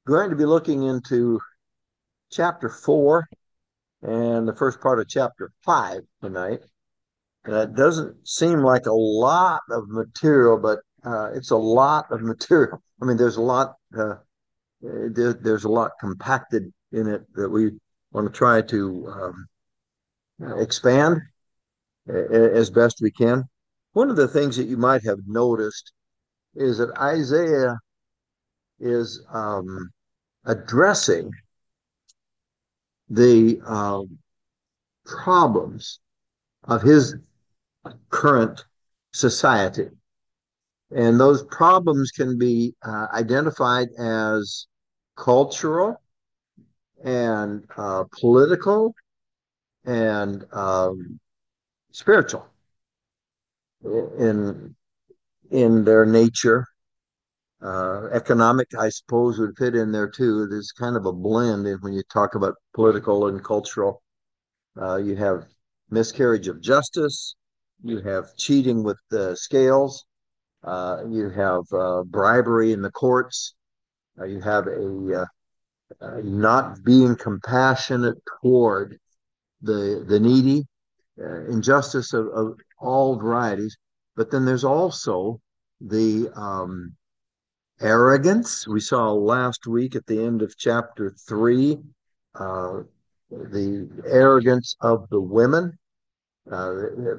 Going to be looking into chapter 4 and the first part of chapter 5 tonight. That doesn't seem like a lot of material, but it's a lot of material. I mean, there's a lot compacted in it that we want to try to expand as best we can. One of the things that you might have noticed is that Isaiah is addressing the problems of his current society. And those problems can be identified as cultural and political and spiritual in in their nature. Economic, I suppose, would fit in there too. There's kind of a blend in when you talk about political and cultural. You have miscarriage of justice. You have cheating with the scales. You have bribery in the courts. You have a not being compassionate toward the needy, injustice of all varieties. But then there's also the arrogance we saw last week at the end of chapter 3, uh, the arrogance of the women. Uh,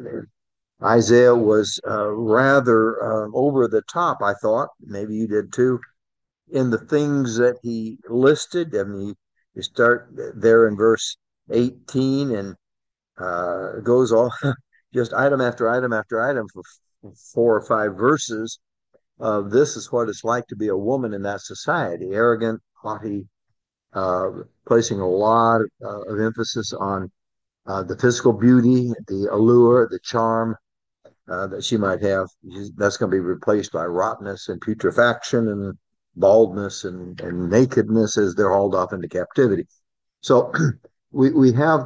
Isaiah was rather over the top, I thought. Maybe you did too, in the things that he listed. I mean, you start there in verse 18 and goes all just item after item after item for 4 or 5 verses. This is what it's like to be a woman in that society, arrogant, haughty, uh, placing a lot of emphasis on the physical beauty, the allure, the charm that she might have. That's going to be replaced by rottenness and putrefaction and baldness and nakedness as they're hauled off into captivity. So we have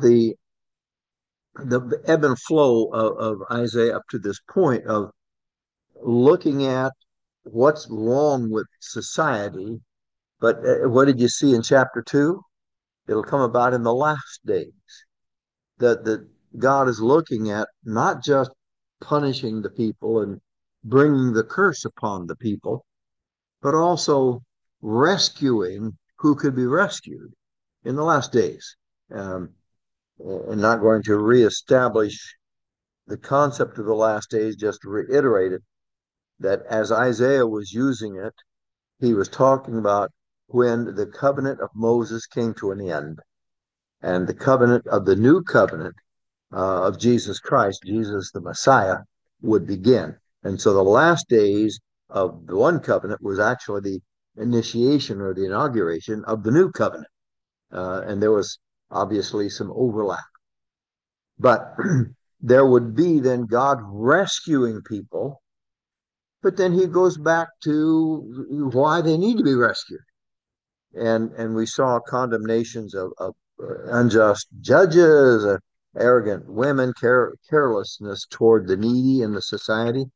the ebb and flow of Isaiah up to this point of looking at what's wrong with society. But what did you see in chapter 2? It'll come about in the last days that God is looking at not just punishing the people and bringing the curse upon the people, but also rescuing who could be rescued in the last days. Um, and not going to reestablish the concept of the last days, just to reiterate it, that as Isaiah was using it, he was talking about when the covenant of Moses came to an end and the covenant of the new covenant of Jesus Christ, Jesus the Messiah, would begin. And so the last days of the one covenant was actually the initiation or the inauguration of the new covenant. And there was obviously some overlap. But there would be then God rescuing people, but then he goes back to why they need to be rescued. And we saw condemnations of unjust judges, arrogant women, carelessness toward the needy in the society.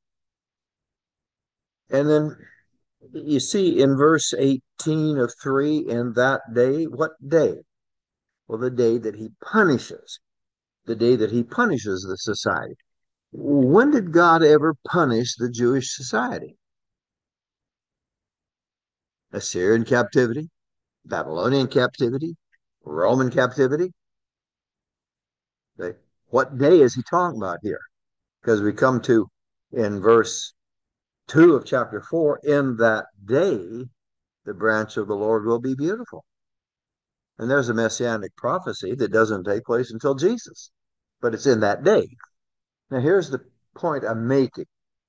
And then you see in verse 18 of 3, in that day, what day? Well, the day that he punishes, the day that he punishes the society. When did God ever punish the Jewish society? Assyrian captivity, Babylonian captivity, Roman captivity. Okay. What day is he talking about here? Because we come to in verse 2 of chapter 4, in that day, the branch of the Lord will be beautiful. And there's a messianic prophecy that doesn't take place until Jesus, but it's in that day. Now, here's the point I'm making,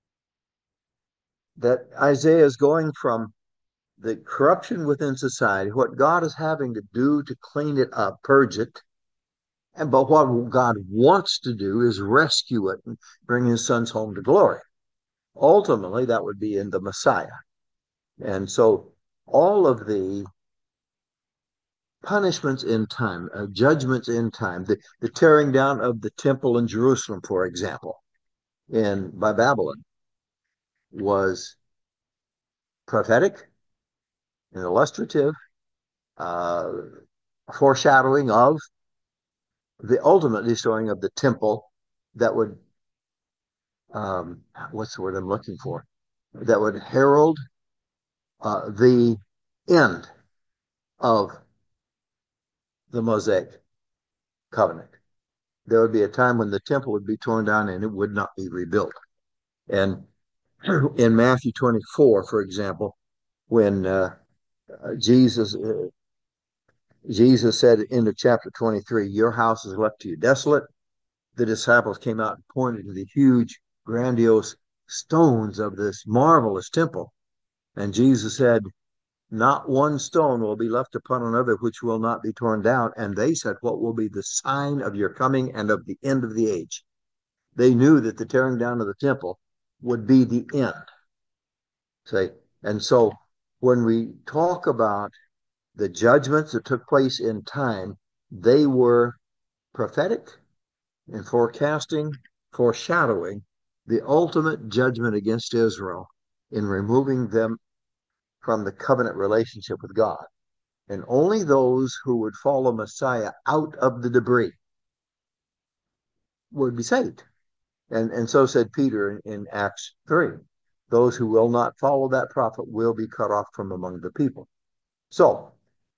that Isaiah is going from the corruption within society, what God is having to do to clean it up, purge it, and but what God wants to do is rescue it and bring his sons home to glory. Ultimately, that would be in the Messiah. And so all of the punishments in time, judgments in time, the tearing down of the temple in Jerusalem, for example, in by Babylon, was prophetic and illustrative, uh, foreshadowing of the ultimate destroying of the temple that would, what's the word I'm looking for? That would herald the end of the Mosaic covenant. There would be a time when the temple would be torn down and it would not be rebuilt. And in Matthew 24, for example, when Jesus Jesus said in the chapter 23, your house is left to you desolate. The disciples came out and pointed to the huge, grandiose stones of this marvelous temple. And Jesus said, not one stone will be left upon another which will not be torn down. And they said, what will be the sign of your coming and of the end of the age? They knew that the tearing down of the temple would be the end. Say, and so when we talk about the judgments that took place in time, they were prophetic and forecasting, foreshadowing the ultimate judgment against Israel in removing them from the covenant relationship with God. And only those who would follow Messiah out of the debris would be saved. And so said Peter in Acts 3. Those who will not follow that prophet will be cut off from among the people. So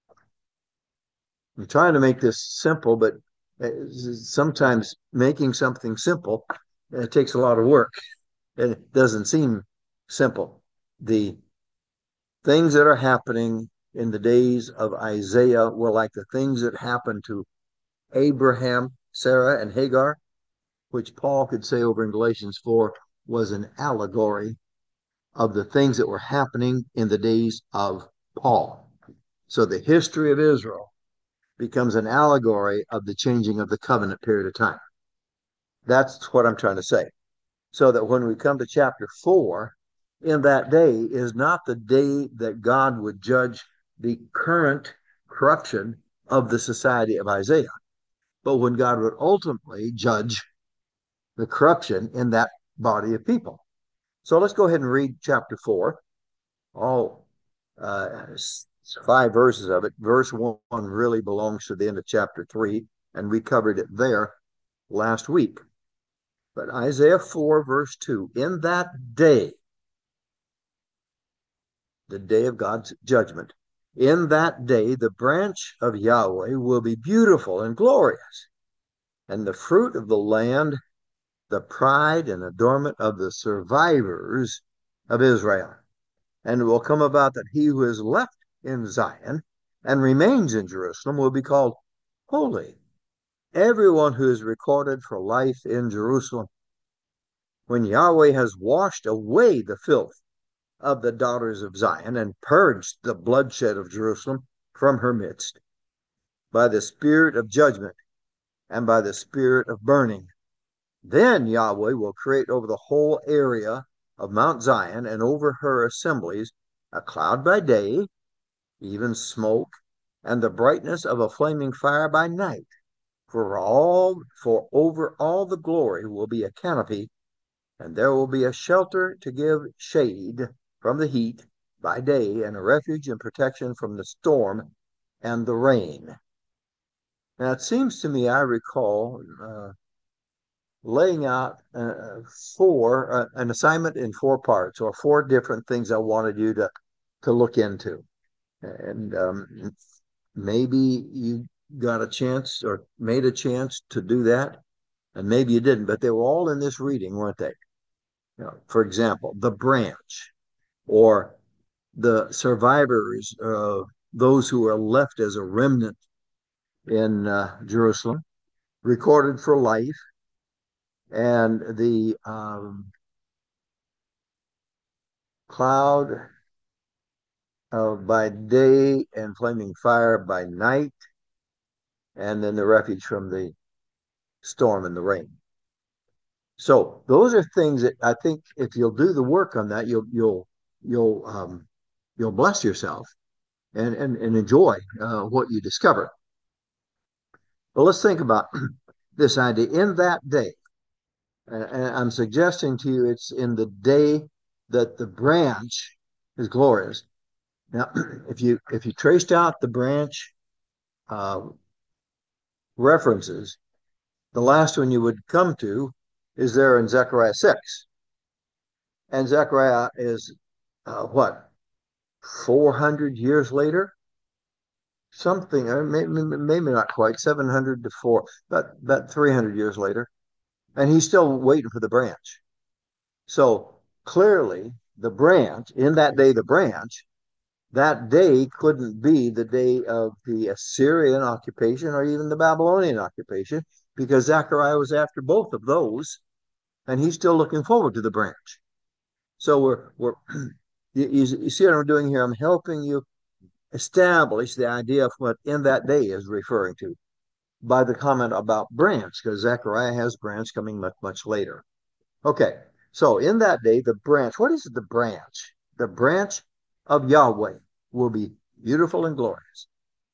I'm trying to make this simple, but sometimes making something simple, it takes a lot of work and it doesn't seem simple. The things that are happening in the days of Isaiah were like the things that happened to Abraham, Sarah, and Hagar, which Paul could say over in Galatians 4 was an allegory of the things that were happening in the days of Paul. So the history of Israel becomes an allegory of the changing of the covenant period of time. That's what I'm trying to say. So that when we come to chapter 4, in that day is not the day that God would judge the current corruption of the society of Isaiah, but when God would ultimately judge the corruption in that body of people. So let's go ahead and read chapter 4, all 5 verses of it. Verse 1 really belongs to the end of chapter 3, and we covered it there last week. But Isaiah 4, verse 2, in that day, the day of God's judgment, in that day, the branch of Yahweh will be beautiful and glorious, and the fruit of the land, the pride and adornment of the survivors of Israel. And it will come about that he who is left in Zion and remains in Jerusalem will be called holy. Everyone who is recorded for life in Jerusalem. When Yahweh has washed away the filth of the daughters of Zion and purged the bloodshed of Jerusalem from her midst by the spirit of judgment and by the spirit of burning, then Yahweh will create over the whole area of Mount Zion and over her assemblies a cloud by day, even smoke, and the brightness of a flaming fire by night. For over all the glory will be a canopy, and there will be a shelter to give shade from the heat by day, and a refuge and protection from the storm and the rain. Now, it seems to me I recall laying out an assignment in 4 parts, or 4 different things I wanted you to look into. And maybe you got a chance or made a chance to do that, and maybe you didn't, but they were all in this reading, weren't they? For example, the branch, or the survivors, those who are left as a remnant in Jerusalem, recorded for life, and the cloud by day and flaming fire by night, and then the refuge from the storm and the rain. So those are things that I think if you'll do the work on that, you'll bless yourself and enjoy what you discover. Well, let's think about this idea in that day. And I'm suggesting to you it's in the day that the branch is glorious. Now, if you traced out the branch uh, references, the last one you would come to is there in Zechariah 6. And Zechariah is what, 400 years later? Something, maybe not quite, 700 to 4, about 300 years later. And he's still waiting for the branch. So clearly, the branch, in that day, the branch, that day couldn't be the day of the Assyrian occupation or even the Babylonian occupation because Zechariah was after both of those and he's still looking forward to the branch. So we're you see what I'm doing here? I'm helping you establish the idea of what in that day is referring to by the comment about branch, because Zechariah has branch coming much, much later. Okay, so in that day, the branch, what is the branch? The branch of Yahweh will be beautiful and glorious.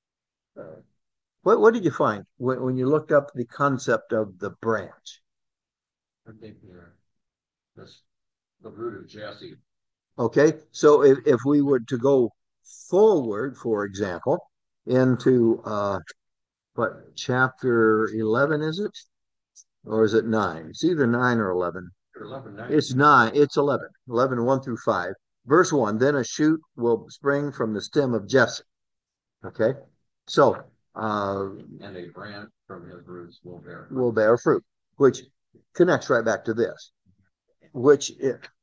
What did you find when you looked up the concept of the branch? I think that's the root of Jesse. Okay, so if we were to go forward, for example, into what chapter 11 is it? Or is it 9? It's either 9 or 11. 11, 9. It's 9. It's 11. 11, 1 through 5. Verse 1, then a shoot will spring from the stem of Jesse. Okay? So, and a branch from his roots will bear fruit, which connects right back to this, which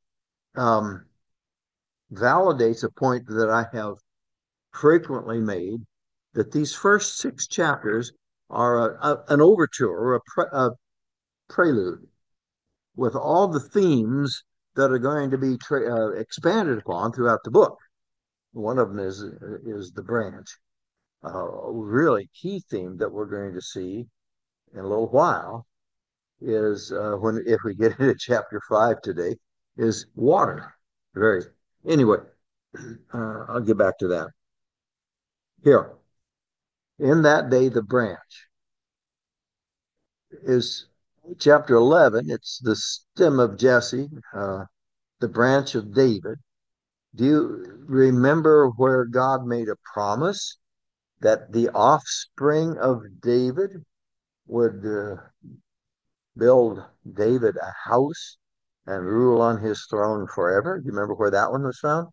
validates a point that I have frequently made, that these first 6 chapters are an overture, a prelude with all the themes that are going to be expanded upon throughout the book. One of them is the branch. A really key theme that we're going to see in a little while is when if we get into chapter 5 today is water. Very anyway, I'll get back to that. Here, in that day, the branch is chapter 11. It's the stem of Jesse, the branch of David. Do you remember where God made a promise that the offspring of David would build David a house and rule on his throne forever? Do you remember where that one was found?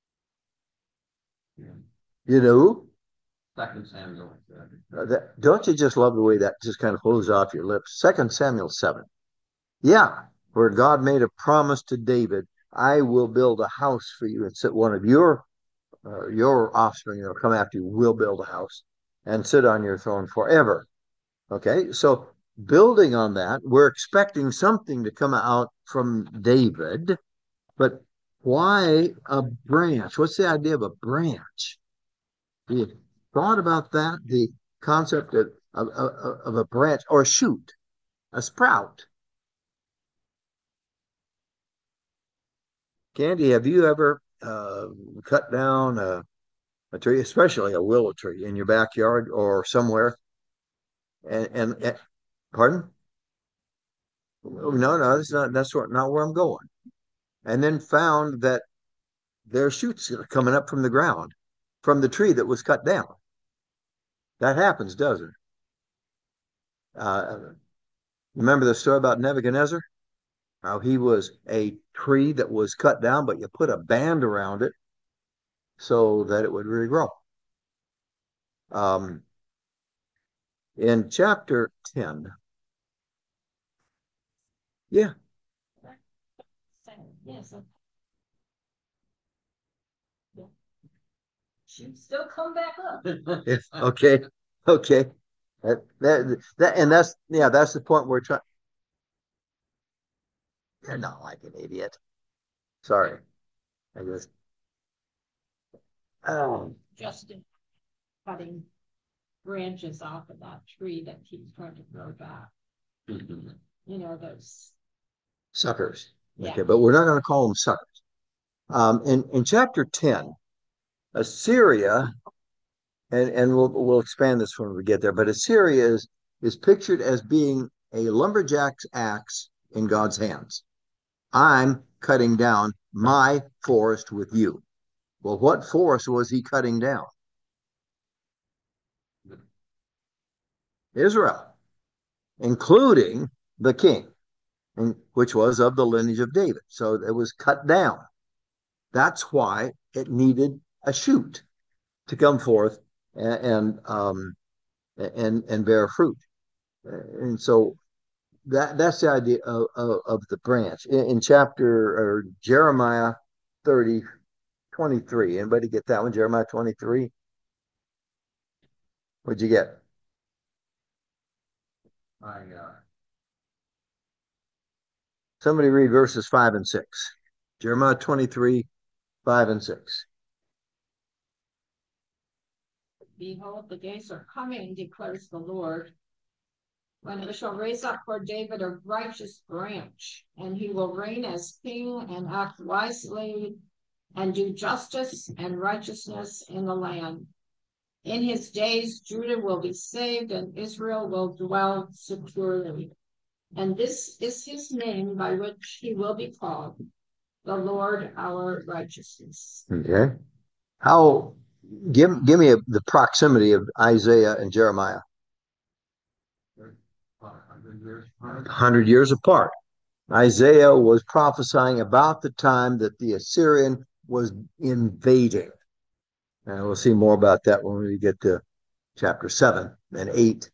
Yeah. You know? Second Samuel. Don't you just love the way that just kind of flows off your lips? 2 Samuel 7. Yeah, where God made a promise to David, I will build a house for you. And sit one of your offspring that'll come after you will build a house and sit on your throne forever. Okay, so building on that, we're expecting something to come out from David, but why a branch? What's the idea of a branch? You thought about that? The concept of a branch or a shoot, a sprout. Candy, have you ever cut down a tree, especially a willow tree, in your backyard or somewhere? And pardon? No, that's not. Not where I'm going. And then found that there are shoots coming up from the ground, from the tree that was cut down. That happens, doesn't it? Remember the story about Nebuchadnezzar? How he was a tree that was cut down, but you put a band around it so that it would regrow. Um, in chapter 10, yeah. Yes. She'd still come back up. Okay. Okay. And that's the point we're trying. You're not like an idiot. Sorry. I just, oh, Justin cutting branches off of that tree that keeps trying to grow back. You know, those suckers. Yeah. Okay, but we're not going to call them suckers. In chapter 10, Assyria, and we'll expand this when we get there, but Assyria is pictured as being a lumberjack's axe in God's hands. I'm cutting down my forest with you. Well, what forest was he cutting down? Israel, including the king, which was of the lineage of David. So it was cut down. That's why it needed a shoot to come forth and bear fruit. And so that's the idea of the branch in chapter or Jeremiah 30:23. Anybody get that one? Jeremiah 23. What'd you get? I, Somebody read verses 5 and 6. Jeremiah 23:5 and 6. Behold, the days are coming, declares the Lord, when I shall raise up for David a righteous branch, and he will reign as king and act wisely and do justice and righteousness in the land. In his days, Judah will be saved and Israel will dwell securely. And this is his name by which he will be called, the Lord our righteousness. Okay. How give me the proximity of Isaiah and Jeremiah. 100 years. 100 years apart. Isaiah was prophesying about the time that the Assyrian was invading. And we'll see more about that when we get to chapter 7 and 8,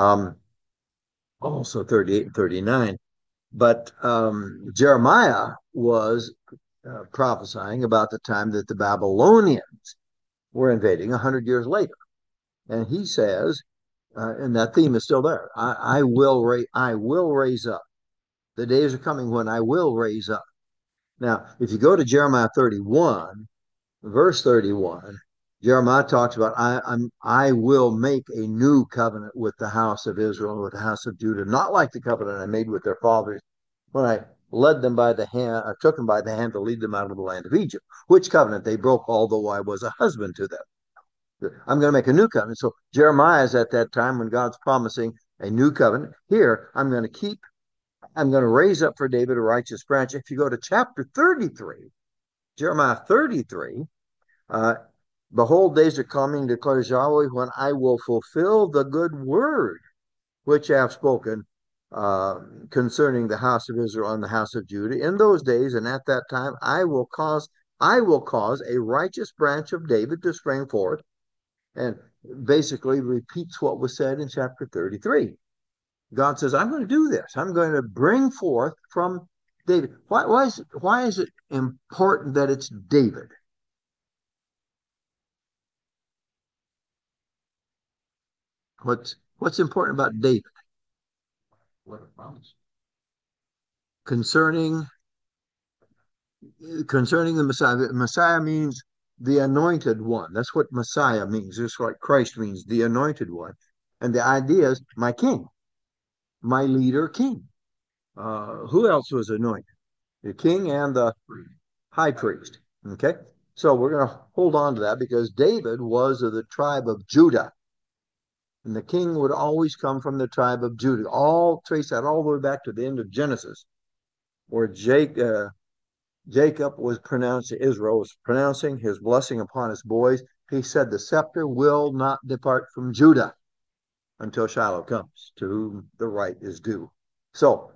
also 38 and 39. But Jeremiah was prophesying about the time that the Babylonians were invading 100 years later. And he says, and that theme is still there, I will raise up. The days are coming when I will raise up. Now, if you go to Jeremiah 31, verse 31, Jeremiah talks about I will make a new covenant with the house of Israel and with the house of Judah, not like the covenant I made with their fathers when I led them by the hand, I took them by the hand to lead them out of the land of Egypt, which covenant they broke, although I was a husband to them. I'm going to make a new covenant. So Jeremiah is at that time when God's promising a new covenant. Here, I'm going to raise up for David a righteous branch. If you go to chapter 33, Jeremiah 33, behold, days are coming, declares Yahweh, when I will fulfill the good word which I have spoken concerning the house of Israel and the house of Judah. In those days and at that time, I will cause a righteous branch of David to spring forth, and basically repeats what was said in chapter 33. God says, I'm going to do this. I'm going to bring forth from David. Why is it important that it's David? What's important about David? What a promise. Concerning the Messiah. The Messiah means the anointed one. That's what Messiah means. Just like Christ means the anointed one. And the idea is my king, my leader king. Who else was anointed? The king and the high priest. Okay. So we're going to hold on to that because David was of the tribe of Judah. And the king would always come from the tribe of Judah. All trace that all the way back to the end of Genesis, where Jacob was pronouncing, Israel was pronouncing his blessing upon his boys. He said, the scepter will not depart from Judah until Shiloh comes, to whom the right is due. So,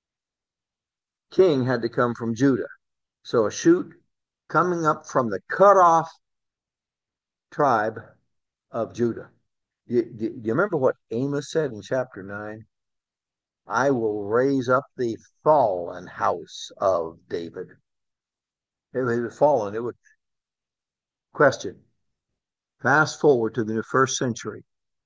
king had to come from Judah. So a shoot coming up from the cut off tribe of Judah. Do you remember what Amos said in chapter 9? I will raise up the fallen house of David. It was fallen. It would question. Fast forward to the first century.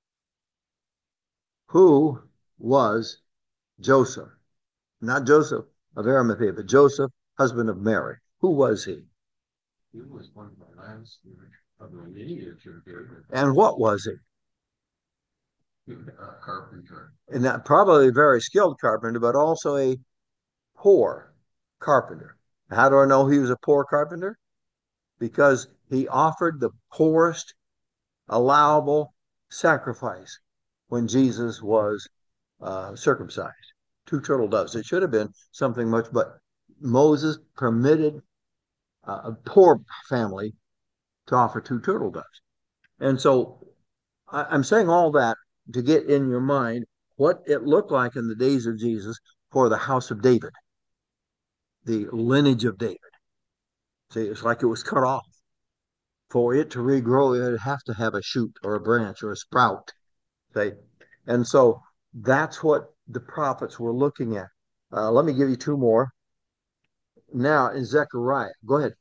Who was Joseph? Not Joseph of Arimathea, but Joseph, husband of Mary. Who was he? He was one of the last of the lineage of David. And what was he? A carpenter. And not probably a very skilled carpenter, but also a poor carpenter. How do I know he was a poor carpenter? Because he offered the poorest allowable sacrifice when Jesus was circumcised. 2 turtle doves. It should have been something much, but Moses permitted a poor family to offer two turtle doves. And so I'm saying all that to get in your mind what it looked like in the days of Jesus for the house of David, the lineage of David. See, it's like it was cut off. For it to regrow, it'd have to have a shoot or a branch or a sprout. See? And so that's what the prophets were looking at. Let me give you two more. Now in Zechariah, go ahead.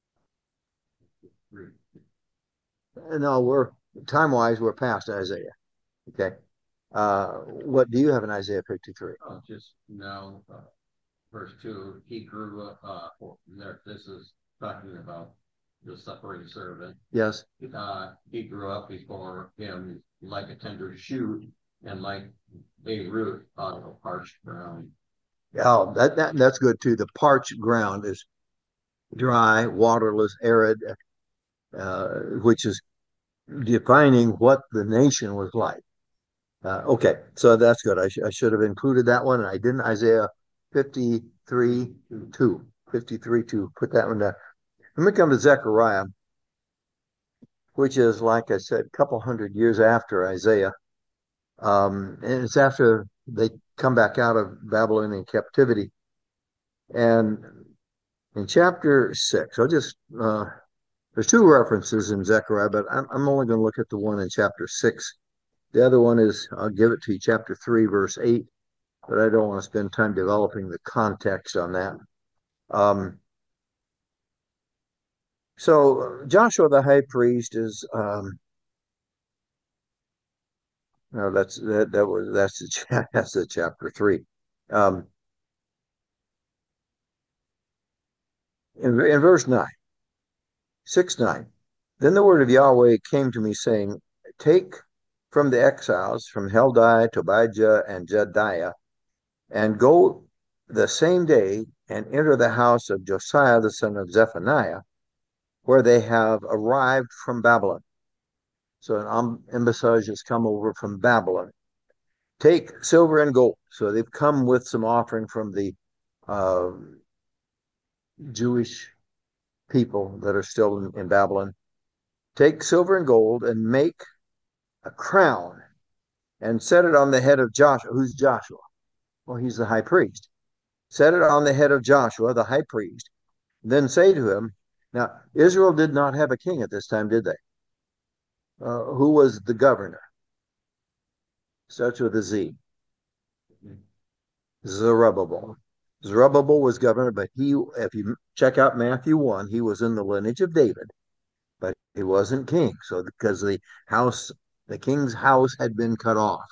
No, we're time wise, we're past Isaiah. Okay. What do you have in Isaiah 53? Just now, verse 2, he grew up, this is talking about the suffering servant. Yes. He grew up before him like a tender shoot and like a root out of a parched ground. Oh, that's good too. The parched ground is dry, waterless, arid, which is defining what the nation was like. Okay, so that's good. I should have included that one, and I didn't. Isaiah 53 2. 53 2. Put that one down. Let me come to Zechariah, which is, like I said, a couple hundred years after Isaiah. And it's after they come back out of Babylonian captivity. And in chapter 6, there's two references in Zechariah, but I'm only going to look at the one in chapter 6. The other one is, I'll give it to you, chapter 3, verse 8, but I don't want to spend time developing the context on that. So Joshua the high priest is, no, that's the chapter 3. In verse 9, 6:9, then the word of Yahweh came to me, saying, take from the exiles, from Heldai, Tobijah, and Jedaiah, and go the same day and enter the house of Josiah the son of Zephaniah, where they have arrived from Babylon. So an embassage has come over from Babylon. Take silver and gold. So they've come with some offering from the Jewish people that are still in Babylon. Take silver and gold and make a crown and set it on the head of Joshua. Who's Joshua? Well, he's the high priest. Set it on the head of Joshua, the high priest. Then say to him, now, Israel did not have a king at this time, did they? Who was the governor? Starts with a Z. Zerubbabel. Zerubbabel was governor, but if you check out Matthew 1, he was in the lineage of David, but he wasn't king. So because the king's house had been cut off.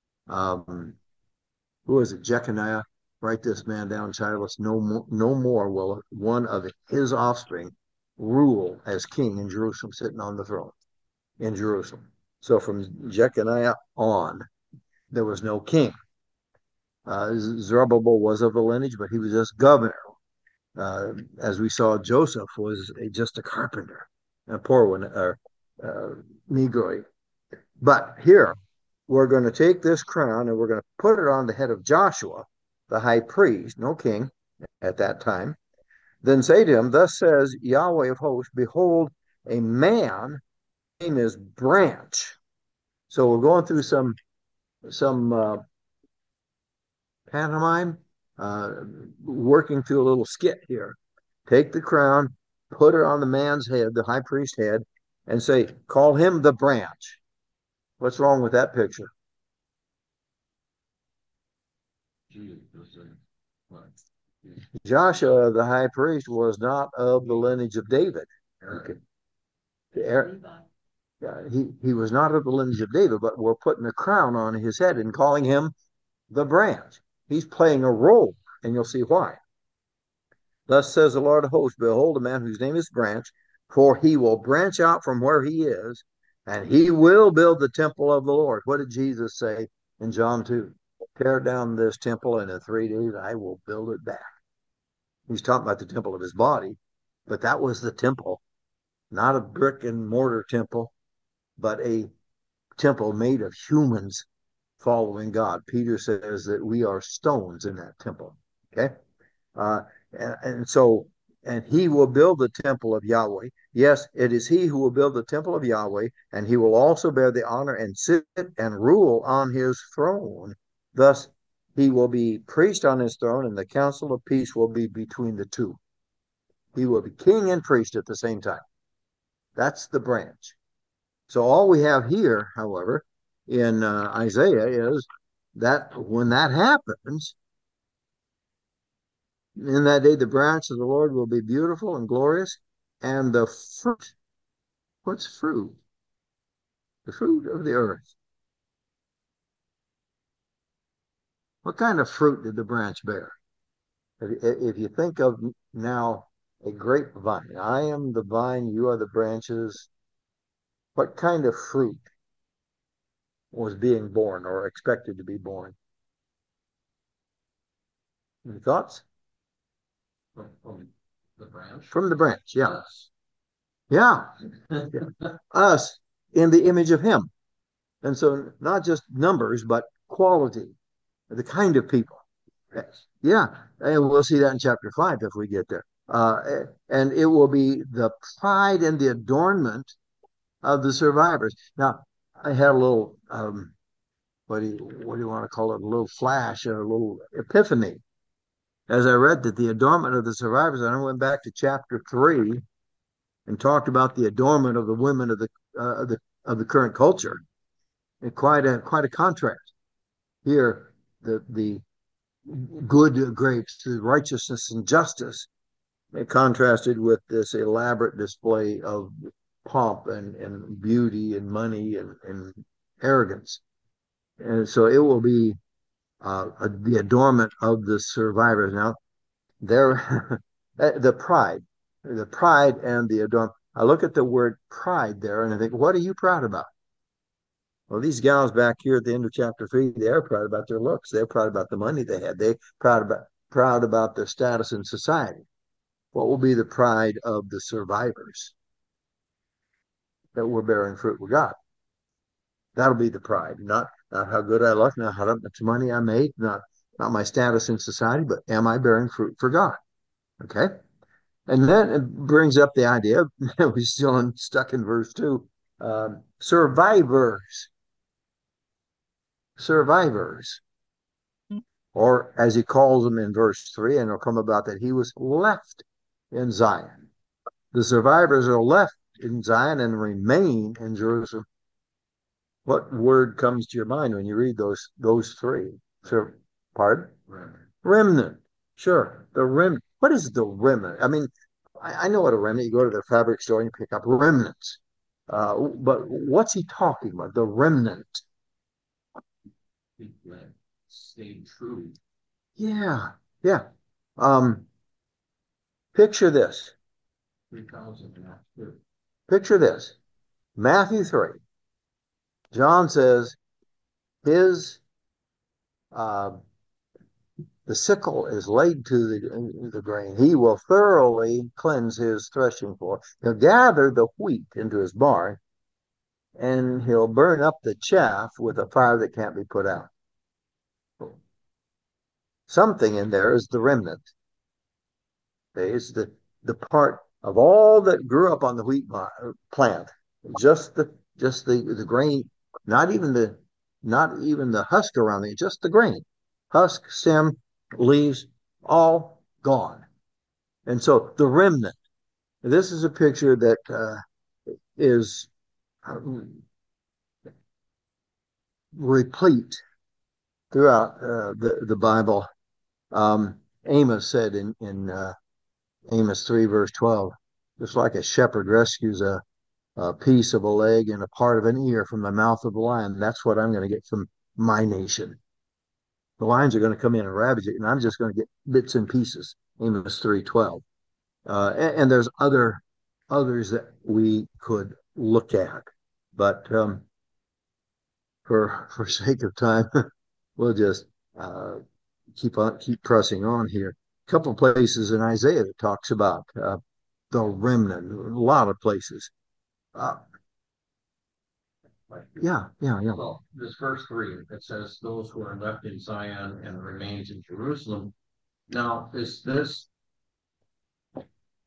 Who was it? Jeconiah. Write this man down, childless. No more will one of his offspring rule as king in Jerusalem, sitting on the throne in Jerusalem. So from Jeconiah on, there was no king. Zerubbabel was of the lineage, but he was just governor. As we saw, Joseph was just a carpenter, a poor one, Negroid. But here, we're going to take this crown and we're going to put it on the head of Joshua, the high priest, no king at that time. Then say to him, thus says Yahweh of hosts, behold, a man, his name is Branch. So we're going through some pantomime, working through a little skit here. Take the crown, put it on the man's head, the high priest's head, and say, call him the branch. What's wrong with that picture? Joshua, the high priest, was not of the lineage of David. Okay. He was not of the lineage of David, but we're putting a crown on his head and calling him the branch. He's playing a role, and you'll see why. Thus says the Lord of hosts, behold, a man whose name is Branch, for he will branch out from where he is, and he will build the temple of the Lord. What did Jesus say in John 2? Tear down this temple, and in 3 days I will build it back. He's talking about the temple of his body, but that was the temple, not a brick and mortar temple, but a temple made of humans following God. Peter says that we are stones in that temple. Okay. And so and he will build the temple of Yahweh. Yes, it is he who will build the temple of Yahweh, and he will also bear the honor and sit and rule on his throne. Thus, he will be priest on his throne, and the council of peace will be between the two. He will be king and priest at the same time. That's the branch. So all we have here, however, in Isaiah is that when that happens, in that day, the branch of the Lord will be beautiful and glorious, and the fruit. What's fruit? The fruit of the earth. What kind of fruit did the branch bear? If you think of now a grapevine, I am the vine, you are the branches. What kind of fruit was being born or expected to be born? Any thoughts? From the branch. From the branch, yeah. Us. Yeah. Us in the image of him. And so not just numbers, but quality, the kind of people. Yes. Yeah. And we'll see that in chapter 5 if we get there. And it will be the pride and the adornment of the survivors. Now, I had a little, what do you want to call it? A little flash, a little epiphany as I read that the adornment of the survivors. And I went back to chapter 3 and talked about the adornment of the women of the current culture. And quite a contrast. Here, the good grapes, the righteousness and justice, contrasted with this elaborate display of pomp and beauty and money and arrogance. And so it will be the adornment of the survivors. Now, there, the pride and the adornment. I look at the word pride there and I think, what are you proud about? Well, these gals back here at the end of chapter 3, they're proud about their looks. They're proud about the money they had. They're proud about their status in society. What will be the pride of the survivors? That we're bearing fruit with God. That'll be the pride, not how good I look, not how much money I made, not my status in society, but am I bearing fruit for God? Okay. And then it brings up the idea, we're still stuck in verse 2, survivors. Survivors. Or as he calls them in verse 3, and it'll come about that he was left in Zion. The survivors are left in Zion and remain in Jerusalem. What word comes to your mind when you read those three? Pardon? Remnant. Remnant. Sure. The remnant. What is the remnant? I mean, I know what a remnant. You go to the fabric store and you pick up remnants. But what's he talking about? The remnant. Stay true. Yeah. Yeah. Um, picture this. 3,000. Picture this. Matthew 3. John says his the sickle is laid to the grain. He will thoroughly cleanse his threshing floor. He'll gather the wheat into his barn, and he'll burn up the chaff with a fire that can't be put out. Something in there is the remnant. It's the part of all that grew up on the wheat plant. Just the grain, not even the husk around it, just the grain. Husk, stem, leaves, all gone. And so the remnant. This is a picture that is replete throughout the Bible. Amos said in Amos 3, verse 12, just like a shepherd rescues a piece of a leg and a part of an ear from the mouth of the lion, that's what I'm going to get from my nation. The lions are going to come in and ravage it, and I'm just going to get bits and pieces. Amos 3:12. And there's others that we could look at, but for sake of time, we'll just keep pressing on here. A couple of places in Isaiah that talks about the remnant. A lot of places. Yeah. Well, this verse 3, it says, those who are left in Zion and remains in Jerusalem. Now, is this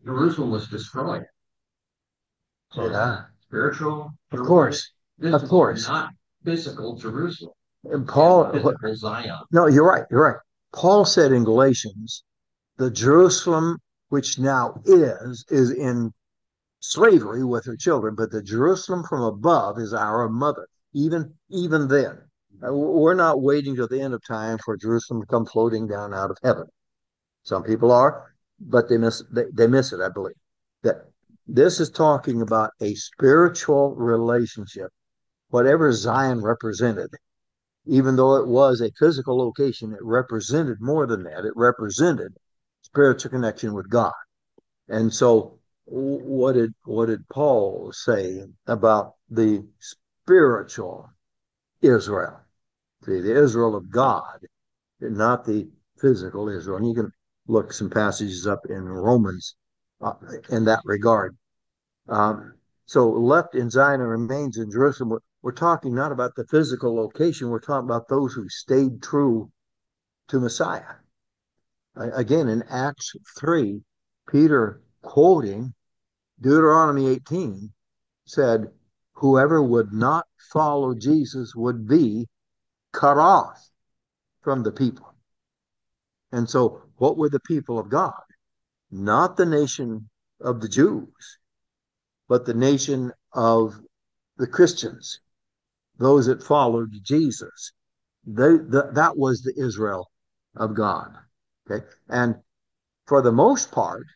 Jerusalem was destroyed. So Yeah. spiritual. Of course. This Of course. is not physical Jerusalem. And Paul, Physical Zion. no, you're right. You're right. Paul said in Galatians, the Jerusalem which now is in slavery with her children, but the Jerusalem from above is our mother. Even then, we're not waiting till the end of time for Jerusalem to come floating down out of heaven. Some people are, but they miss it, I believe. That this is talking about a spiritual relationship. Whatever Zion represented, even though it was a physical location, it represented more than that. It represented spiritual connection with God. And so what did Paul say about the spiritual Israel? See, the Israel of God, not the physical Israel. And you can look some passages up in Romans in that regard. So left in Zion and remains in Jerusalem. We're talking not about the physical location. We're talking about those who stayed true to Messiah. Again, in Acts 3, Peter, quoting Deuteronomy 18, said, whoever would not follow Jesus would be cut off from the people. And so, what were the people of God? Not the nation of the Jews, but the nation of the Christians, those that followed Jesus. That was the Israel of God. Okay. And for the most part,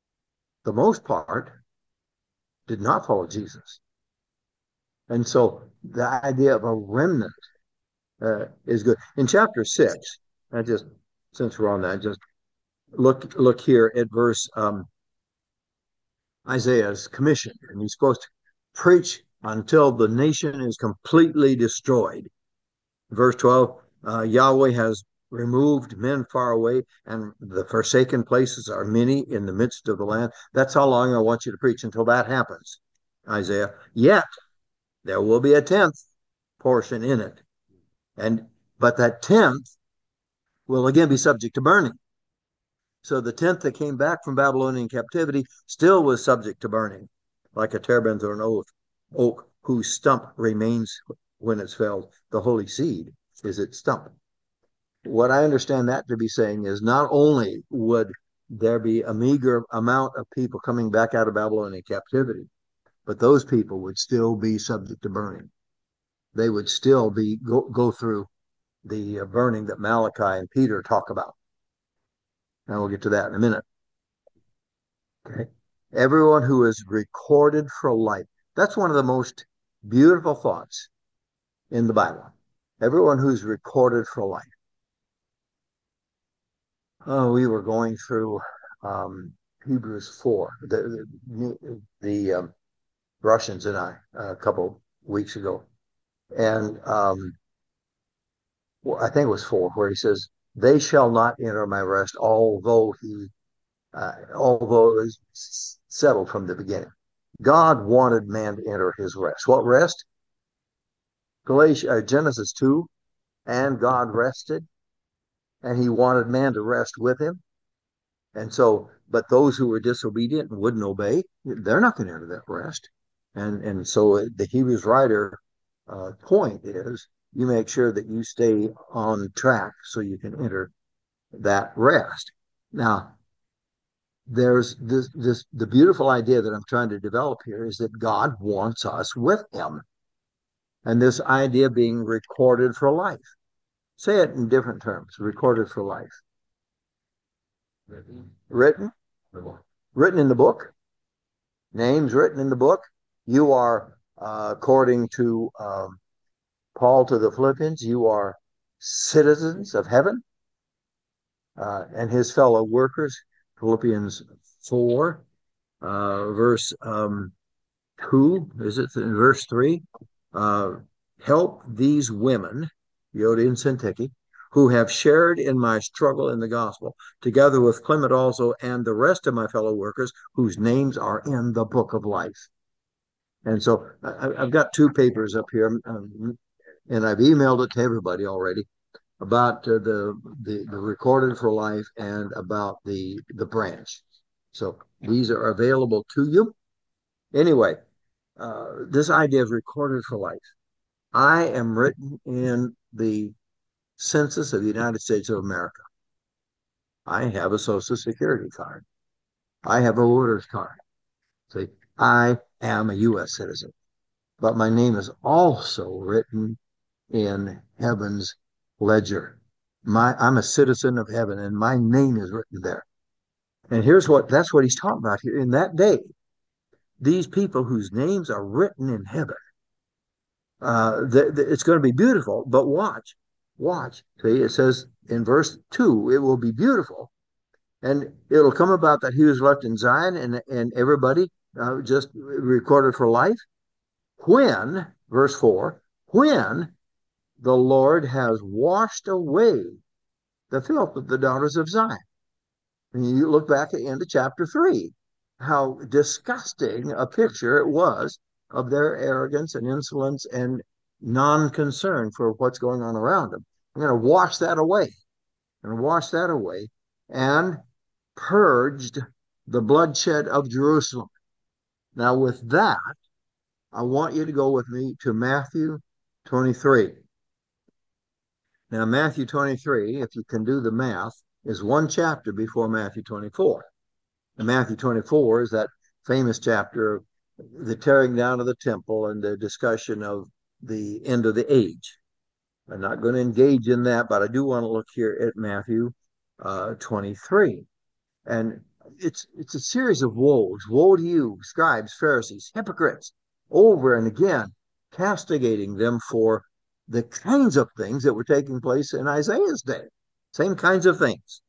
did not follow Jesus. And so the idea of a remnant is good. In chapter 6, I just, since we're on that, just look here at verse Isaiah's commission, and he's supposed to preach until the nation is completely destroyed. Verse 12, Yahweh has removed men far away, and the forsaken places are many in the midst of the land. That's how long I want you to preach until that happens, Isaiah. Yet there will be a 10th portion in it. But that 10th will again be subject to burning. So the 10th that came back from Babylonian captivity still was subject to burning, like a terebinth or an oak whose stump remains when it's felled. The holy seed is its stump. What I understand that to be saying is not only would there be a meager amount of people coming back out of Babylonian captivity, but those people would still be subject to burning. They would still go through the burning that Malachi and Peter talk about. And we'll get to that in a minute. Okay. Everyone who is recorded for life. That's one of the most beautiful thoughts in the Bible. Everyone who's recorded for life. Oh, we were going through Hebrews 4, the Russians and I, a couple weeks ago. And well, I think it was 4, where he says, they shall not enter my rest, although it was settled from the beginning. God wanted man to enter his rest. What rest? Genesis 2, and God rested, and he wanted man to rest with him. And so, but those who were disobedient and wouldn't obey, they're not going to enter that rest. And so the Hebrews writer point is you make sure that you stay on track so you can enter that rest. Now, there's the beautiful idea that I'm trying to develop here is that God wants us with him. And this idea being recorded for life. Say it in different terms, recorded for life. Written? Written in the book. Names written in the book. You are, according to Paul to the Philippians, you are citizens of heaven and his fellow workers. Philippians 4, verse 2, is it in verse 3? Help these women, Euodia and Syntyche, who have shared in my struggle in the gospel, together with Clement also and the rest of my fellow workers whose names are in the book of life. And so I've got 2 papers up here, and I've emailed it to everybody already about the recorded for life and about the branch. So These are available to you. Anyway, this idea of recorded for life. I am written in the census of the United States of America. I have a Social Security card. I have a voter's card. See, I am a U.S. citizen, but my name is also written in heaven's ledger. I'm a citizen of heaven, and my name is written there. And that's what he's talking about here. In that day, these people whose names are written in heaven, it's going to be beautiful. But watch. See, it says in verse 2, it will be beautiful, and it'll come about that he was left in Zion, and everybody just recorded for life. When, verse 4, when the Lord has washed away the filth of the daughters of Zion. And you look back into chapter 3, how disgusting a picture it was of their arrogance and insolence and non-concern for what's going on around them. I'm going to wash that away and purged the bloodshed of Jerusalem. Now, with that, I want you to go with me to Matthew 23. Now, Matthew 23, if you can do the math, is one chapter before Matthew 24. And Matthew 24 is that famous chapter of the tearing down of the temple and the discussion of the end of the age. I'm not going to engage in that, but I do want to look here at Matthew 23. And it's a series of woes. Woe to you, scribes, Pharisees, hypocrites, over and again, castigating them for the kinds of things that were taking place in Isaiah's day. Same kinds of things.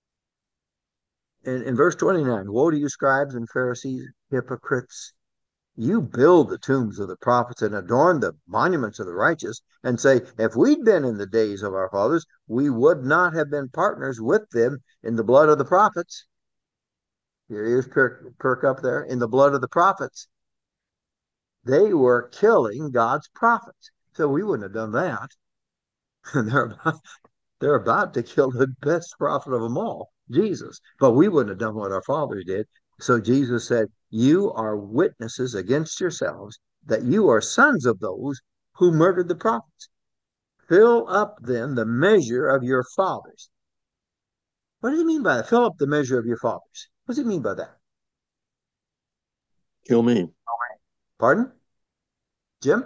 In verse 29, woe to you, scribes and Pharisees, hypocrites. You build the tombs of the prophets and adorn the monuments of the righteous, and say, if we'd been in the days of our fathers, we would not have been partners with them in the blood of the prophets. Your ears perk up there. In the blood of the prophets. They were killing God's prophets. So we wouldn't have done that. And they're about to kill the best prophet of them all, Jesus. But we wouldn't have done what our fathers did. So Jesus said, you are witnesses against yourselves that you are sons of those who murdered the prophets. Fill up then the measure of your fathers. What does he mean by that? Fill up the measure of your fathers. What does he mean by that? Kill me. Pardon? Jim?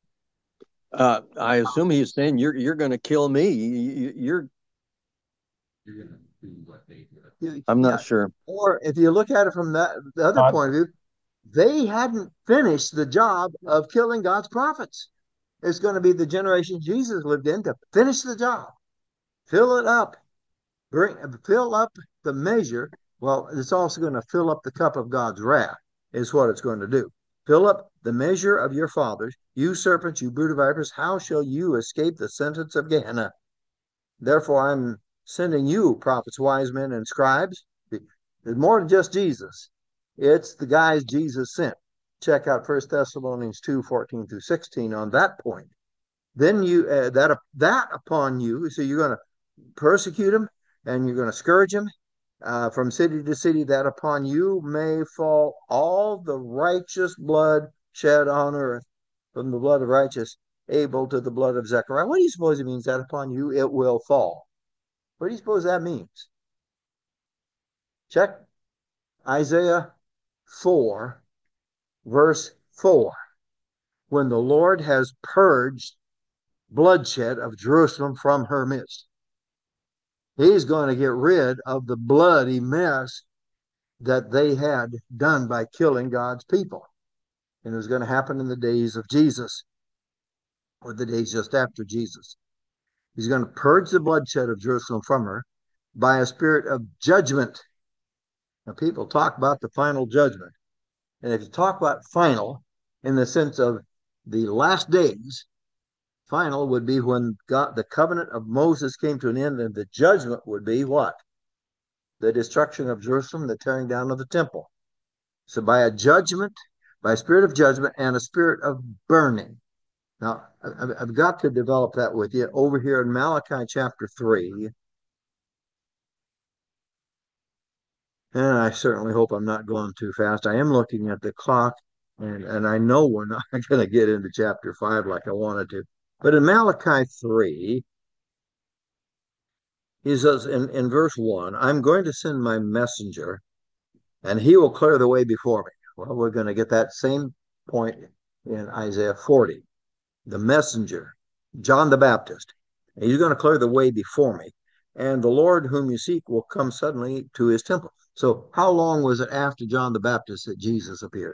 I assume he's saying you're going to kill me. You're going to do what they did. I'm not sure. Or if you look at it from the other point of view, they hadn't finished the job of killing God's prophets. It's going to be the generation Jesus lived in to finish the job, fill it up, fill up the measure. Well, it's also going to fill up the cup of God's wrath, is what it's going to do. Fill up the measure of your fathers, you serpents, you brood of vipers. How shall you escape the sentence of Gehenna? Therefore, I'm sending you, prophets, wise men, and scribes. It's more than just Jesus. It's the guys Jesus sent. Check out 1 Thessalonians 2:14 through 16 on that point. Then you that upon you, so you're going to persecute them and you're going to scourge them from city to city, that upon you may fall all the righteous blood shed on earth, from the blood of righteous Abel to the blood of Zechariah. What do you suppose it means, that upon you it will fall? What do you suppose that means? Check Isaiah 4, verse 4. When the Lord has purged bloodshed of Jerusalem from her midst. He's going to get rid of the bloody mess that they had done by killing God's people. And it was going to happen in the days of Jesus, or the days just after Jesus. He's going to purge the bloodshed of Jerusalem from her by a spirit of judgment. Now, people talk about the final judgment. And if you talk about final in the sense of the last days, final would be when God, the covenant of Moses came to an end, and the judgment would be what? The destruction of Jerusalem, the tearing down of the temple. So by a judgment, by a spirit of judgment and a spirit of burning. Now, I've got to develop that with you over here in Malachi chapter 3. And I certainly hope I'm not going too fast. I am looking at the clock, and I know we're not going to get into chapter 5 like I wanted to. But in Malachi 3, he says in verse 1, I'm going to send my messenger, and he will clear the way before me. Well, we're going to get that same point in Isaiah 40. The messenger, John the Baptist. He's going to clear the way before me. And the Lord whom you seek will come suddenly to his temple. So how long was it after John the Baptist that Jesus appeared?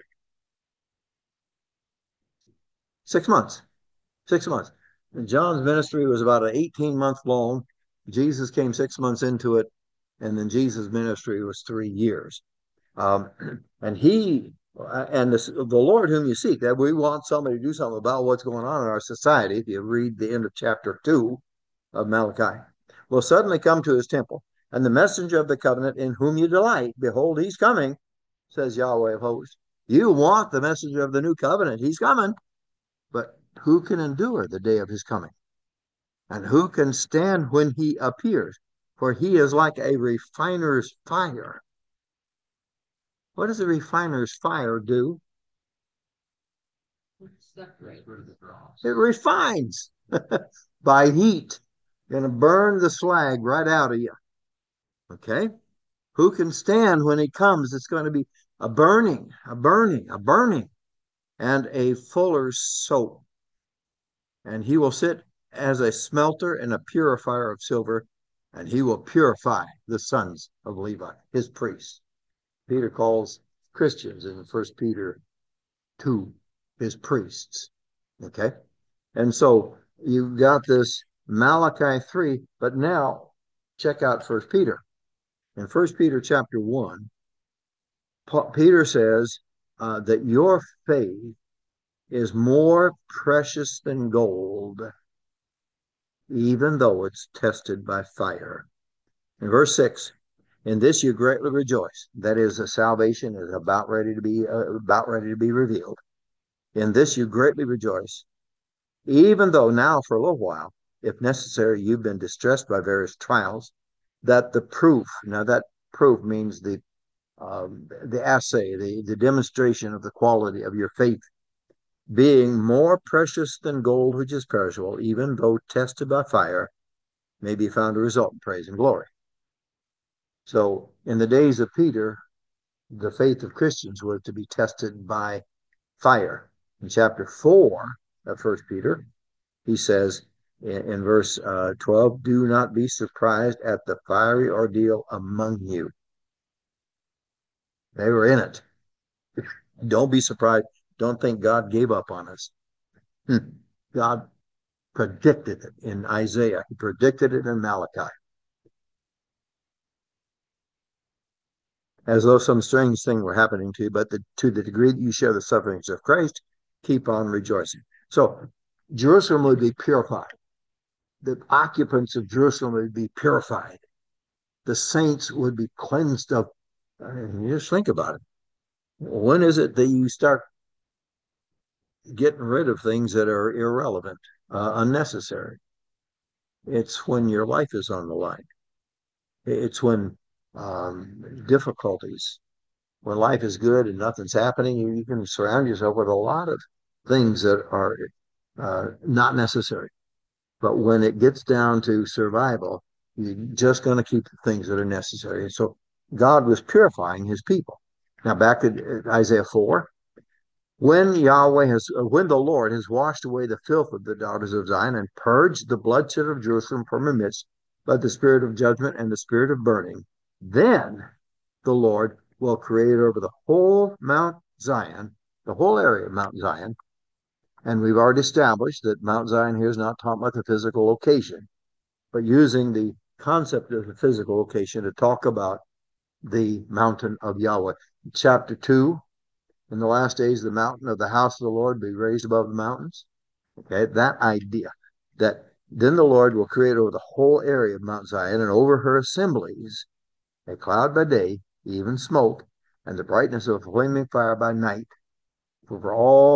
6 months. 6 months. And John's ministry was about an 18-month long. Jesus came 6 months into it, and then Jesus' ministry was 3 years. Um, and he and the Lord whom you seek, that we want somebody to do something about what's going on in our society. If you read the end of chapter 2 of Malachi, will suddenly come to his temple, and the messenger of the covenant in whom you delight, behold, he's coming, says Yahweh of hosts. You want the messenger of the new covenant. He's coming. But who can endure the day of his coming? And who can stand when he appears? For he is like a refiner's fire. What does a refiner's fire do? Separate. It refines by heat. Going to burn the slag right out of you. Okay? Who can stand when he comes? It's going to be a burning, and a fuller's soap. And he will sit as a smelter and a purifier of silver, and he will purify the sons of Levi, his priests. Peter calls Christians in 1 Peter 2 his priests. Okay? And so you've got this Malachi 3, but now check out 1 Peter. In 1 Peter chapter 1, Peter says that your faith is more precious than gold, even though it's tested by fire. In verse 6, in this you greatly rejoice. That is, the salvation is about ready to be revealed. In this you greatly rejoice, even though now for a little while, if necessary, you've been distressed by various trials, that the proof, now that proof means the assay, the demonstration of the quality of your faith, being more precious than gold which is perishable, even though tested by fire, may be found to result in praise and glory. So in the days of Peter, the faith of Christians was to be tested by fire. In chapter 4 of 1 Peter, he says in verse 12, do not be surprised at the fiery ordeal among you. They were in it. Don't be surprised. Don't think God gave up on us. God predicted it in Isaiah. He predicted it in Malachi. As though some strange thing were happening to you, but to the degree that you share the sufferings of Christ, keep on rejoicing. So Jerusalem would be purified. The occupants of Jerusalem would be purified. The saints would be cleansed of. You just think about it. When is it that you start getting rid of things that are irrelevant, unnecessary? It's when your life is on the line. It's when difficulties, when life is good and nothing's happening, you can surround yourself with a lot of things that are not necessary. But when it gets down to survival, you're just going to keep the things that are necessary. And so God was purifying his people. Now back to Isaiah 4. When the Lord has washed away the filth of the daughters of Zion and purged the bloodshed of Jerusalem from her midst by the spirit of judgment and the spirit of burning, then the Lord will create over the whole Mount Zion, the whole area of Mount Zion. And we've already established that Mount Zion here is not talking about the physical location, but using the concept of the physical location to talk about the mountain of Yahweh. Chapter 2, in the last days, the mountain of the house of the Lord be raised above the mountains. Okay, that idea that then the Lord will create over the whole area of Mount Zion and over her assemblies a cloud by day, even smoke, and the brightness of a flaming fire by night. For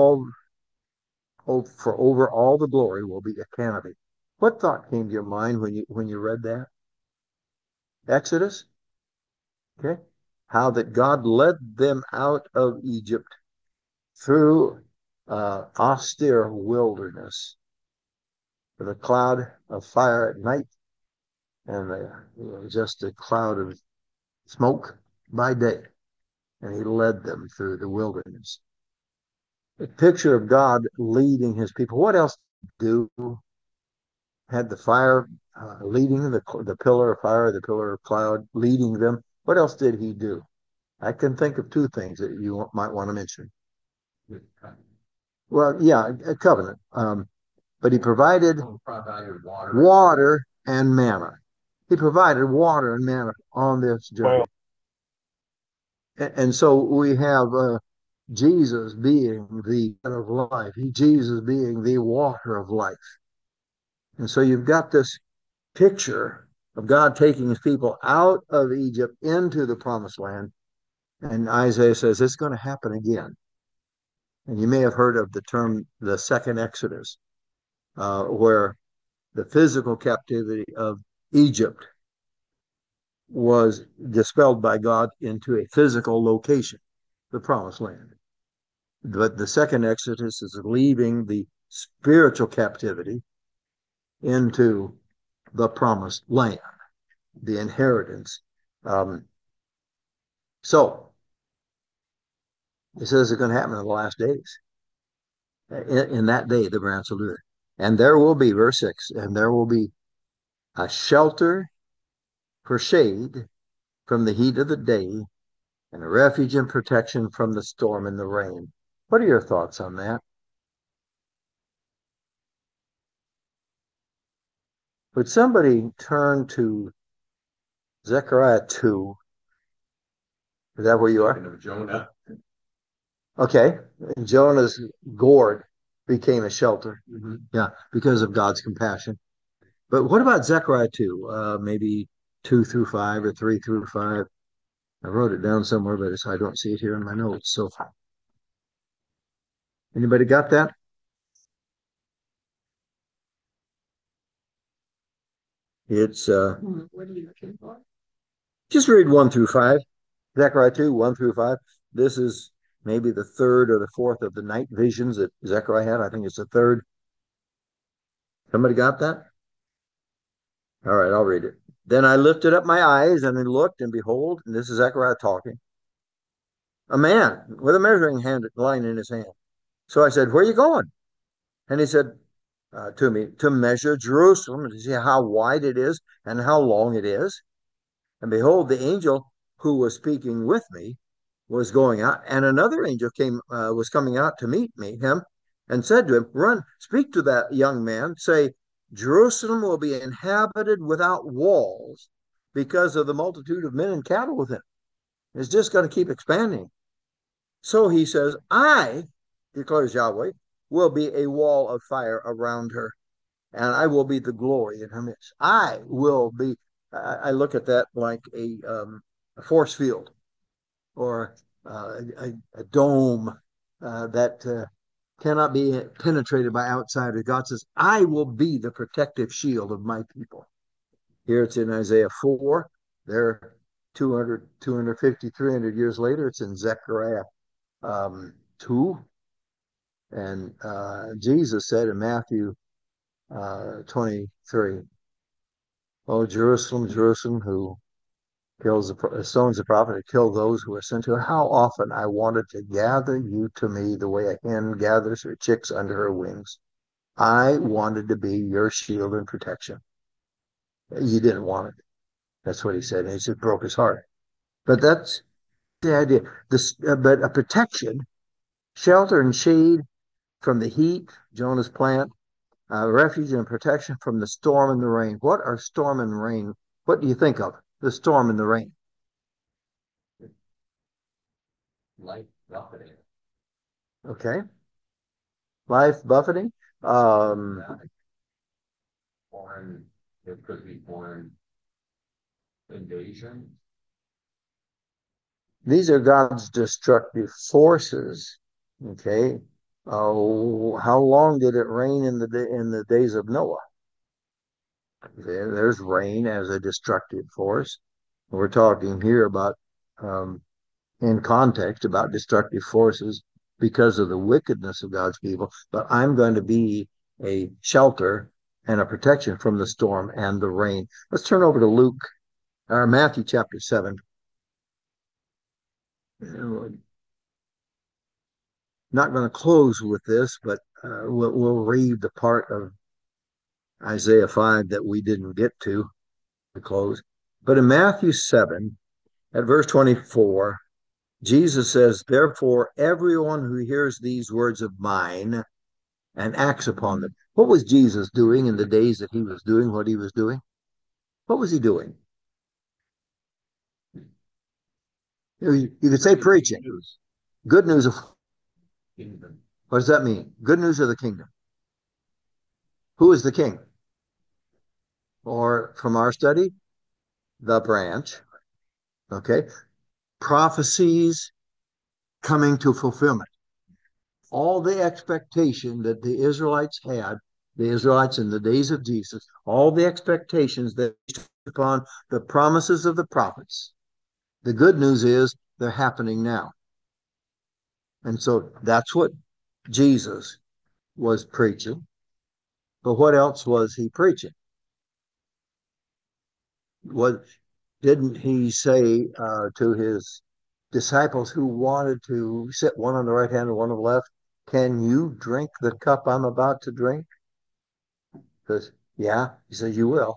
over all the glory will be a canopy. What thought came to your mind when you read that? Exodus? Okay. how that God led them out of Egypt through austere wilderness with a cloud of fire at night and just a cloud of smoke by day. And he led them through the wilderness. A picture of God leading his people. What else do? Had the fire leading the pillar of fire, the pillar of cloud leading them. What else did he do? I can think of two things that you might want to mention. Well, yeah, a covenant. But he provided water and manna. He provided water and manna on this journey. And so we have Jesus being the bread of life, Jesus being the water of life. And so you've got this picture of God taking his people out of Egypt into the promised land. And Isaiah says it's going to happen again. And you may have heard of the term the second Exodus, where the physical captivity of Egypt was dispelled by God into a physical location, the promised land. But the second Exodus is leaving the spiritual captivity into the promised land, the inheritance. So it says it's going to happen in the last days. In that day, the branch will do it. And there will be, verse 6, and there will be a shelter for shade from the heat of the day and a refuge and protection from the storm and the rain. What are your thoughts on that? Would somebody turn to Zechariah 2? Is that where you are? Jonah. Okay. Jonah's gourd became a shelter. Yeah, because of God's compassion. But what about Zechariah 2? Maybe 2 through 5 or 3 through 5. I wrote it down somewhere, but I don't see it here in my notes. So anybody got that? It's What are you looking for? just read 1 through 5. Zechariah 2, 1 through 5. This is maybe the third or the fourth of the night visions that Zechariah had. I think it's the third. Somebody got that? All right, I'll read it. Then I lifted up my eyes and I looked, and behold, and this is Zechariah talking, a man with a measuring line in his hand. So I said, where are you going? And he said to me, to measure Jerusalem, to see how wide it is and how long it is. And behold, the angel who was speaking with me was going out, and another angel was coming out to meet him, and said to him, run, speak to that young man, say, Jerusalem will be inhabited without walls because of the multitude of men and cattle within. It's just going to keep expanding. So he says, I, declares Yahweh, will be a wall of fire around her, and I will be the glory in her midst. I will be, I look at that like a force field or a dome that cannot be penetrated by outsiders. God says, I will be the protective shield of my people. Here it's in Isaiah 4. There 200, 250, 300 years later, it's in Zechariah 2. And Jesus said in Matthew 23, oh, Jerusalem, Jerusalem, who stones the prophet, and kill those who are sent to her. How often I wanted to gather you to me the way a hen gathers her chicks under her wings. I wanted to be your shield and protection. You didn't want it. That's what he said. And it just broke his heart. But that's the idea. But a protection, shelter and shade from the heat, Jonah's plant, refuge and protection from the storm and the rain. What are storm and rain? What do you think of? The storm and the rain. Life buffeting. Okay. Life buffeting. Foreign, it could be foreign invasion. These are God's destructive forces. Okay. How long did it rain in the days of Noah? There's rain as a destructive force. We're talking here about in context about destructive forces because of the wickedness of God's people, but I'm going to be a shelter and a protection from the storm and the rain. Let's turn over to Luke or Matthew chapter 7. Not going to close with this, but we'll read the part of Isaiah 5 that we didn't get to close. But in Matthew 7, at verse 24, Jesus says, therefore, everyone who hears these words of mine and acts upon them. What was Jesus doing in the days that he was doing what he was doing? What was he doing? You could say preaching. Good news of Kingdom. what does that mean? Good news of the kingdom. Who is the king? Or from our study, the branch. Okay. Prophecies coming to fulfillment. All the expectation that the Israelites had, the Israelites in the days of Jesus, all the expectations that upon the promises of the prophets. The good news is they're happening now. And so that's what Jesus was preaching. But what else was he preaching? What didn't he say to his disciples who wanted to sit one on the right hand and one on the left, can you drink the cup I'm about to drink? Because, yeah, he said, you will.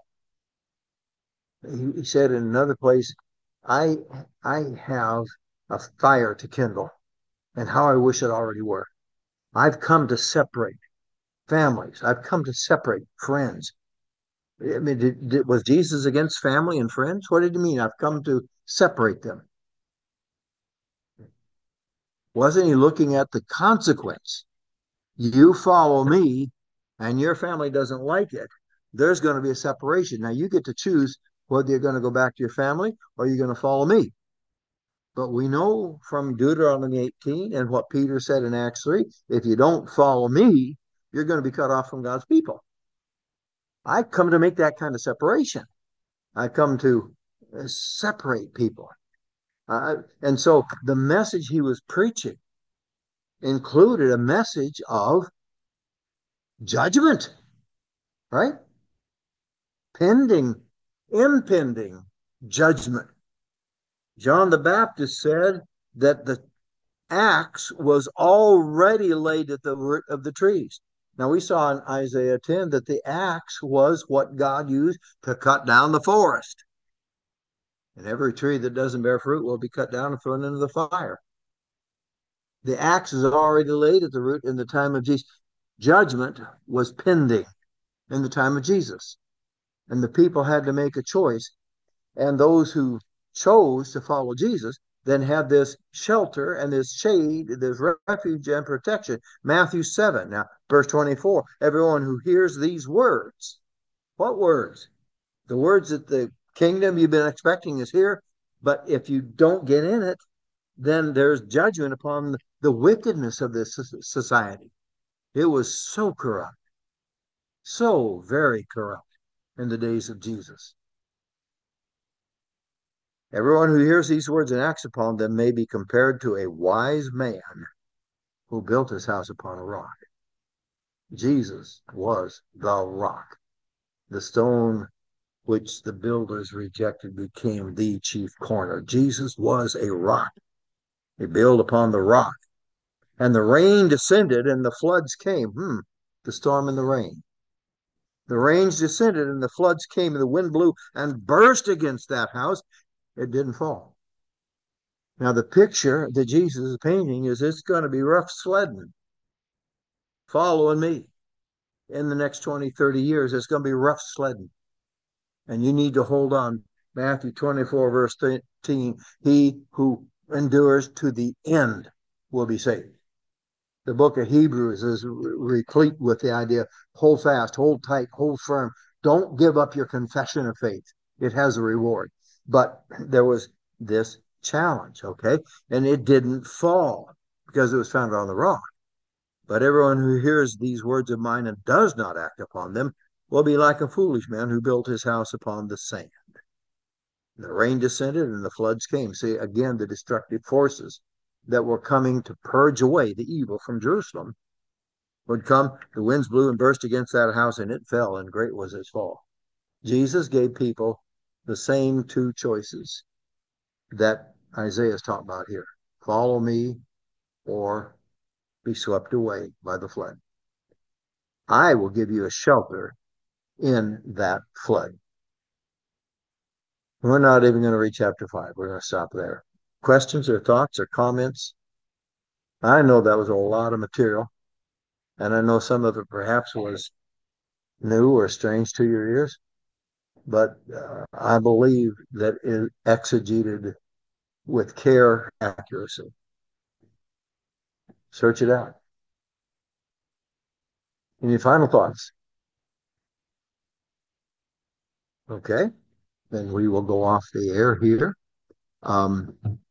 He said in another place, I have a fire to kindle, and how I wish it already were. I've come to separate families. I've come to separate friends. I mean, was Jesus against family and friends? What did he mean? I've come to separate them. Wasn't he looking at the consequence? You follow me and your family doesn't like it, there's going to be a separation. Now you get to choose whether you're going to go back to your family or you're going to follow me. But we know from Deuteronomy 18 and what Peter said in Acts 3, if you don't follow me, you're going to be cut off from God's people. I've come to make that kind of separation. I've come to separate people. And so the message he was preaching included a message of judgment, right? Impending judgment. John the Baptist said that the axe was already laid at the root of the trees. Now we saw in Isaiah 10 that the axe was what God used to cut down the forest. And every tree that doesn't bear fruit will be cut down and thrown into the fire. The axe is already laid at the root in the time of Jesus. Judgment was pending in the time of Jesus. And the people had to make a choice. And those who chose to follow Jesus then had this shelter and this shade, this refuge and protection. Matthew 7, now verse 24, everyone who hears these words. What words? The words that the kingdom you've been expecting is here, but if you don't get in it, then there's judgment upon the wickedness of this society. It was so corrupt, so very corrupt in the days of Jesus. Everyone who hears these words and acts upon them may be compared to a wise man who built his house upon a rock. Jesus was the rock. The stone which the builders rejected became the chief corner. Jesus was a rock. He built upon the rock. And the rain descended and the floods came. The storm and the rain. The rains descended and the floods came and the wind blew and burst against that house. It didn't fall. Now, the picture that Jesus is painting is it's going to be rough sledding. Following me in the next 20, 30 years, it's going to be rough sledding. And you need to hold on. Matthew 24, verse 13, he who endures to the end will be saved. The book of Hebrews is replete with the idea, hold fast, hold tight, hold firm. Don't give up your confession of faith. It has a reward. But there was this challenge, okay? And it didn't fall because it was founded on the rock. But everyone who hears these words of mine and does not act upon them will be like a foolish man who built his house upon the sand. The rain descended and the floods came. See, again, the destructive forces that were coming to purge away the evil from Jerusalem would come. The winds blew and burst against that house, and it fell, and great was its fall. Jesus gave people the same two choices that Isaiah is talking about here: follow me or be swept away by the flood. I will give you a shelter in that flood. We're not even going to read chapter 5. We're going to stop there. Questions or thoughts or comments? I know that was a lot of material, and I know some of it perhaps was new or strange to your ears, but I believe that it exegeted with care, accuracy. Search it out. Any final thoughts? Okay, then we will go off the air here.